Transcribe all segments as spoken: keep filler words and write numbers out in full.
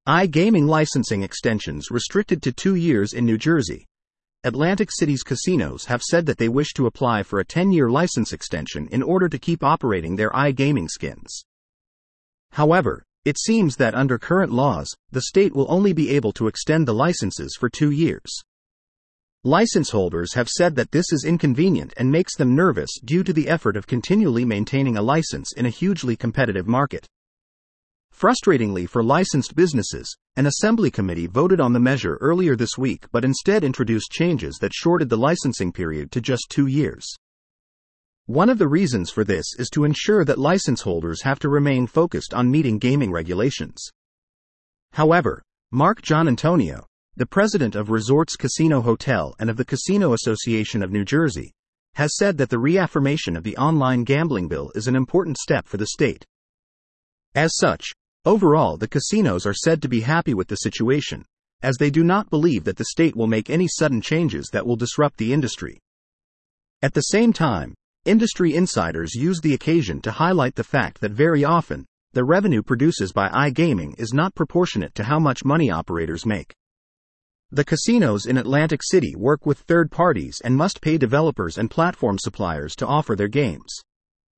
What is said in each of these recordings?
iGaming licensing extensions restricted to two years in New Jersey. Atlantic City's casinos have said that they wish to apply for a ten-year license extension in order to keep operating their iGaming skins. However, it seems that under current laws, the state will only be able to extend the licenses for two years. License holders have said that this is inconvenient and makes them nervous due to the effort of continually maintaining a license in a hugely competitive market. Frustratingly for licensed businesses, an assembly committee voted on the measure earlier this week but instead introduced changes that shorted the licensing period to just two years. One of the reasons for this is to ensure that license holders have to remain focused on meeting gaming regulations. However, Mark Gianantonio, the president of Resorts Casino Hotel and of the Casino Association of New Jersey, has said that the reaffirmation of the online gambling bill is an important step for the state. As such, overall the casinos are said to be happy with the situation, as they do not believe that the state will make any sudden changes that will disrupt the industry. At the same time, industry insiders use the occasion to highlight the fact that very often, the revenue produced by iGaming is not proportionate to how much money operators make. The casinos in Atlantic City work with third parties and must pay developers and platform suppliers to offer their games.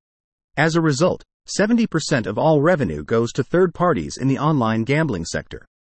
As a result, seventy percent of all revenue goes to third parties in the online gambling sector.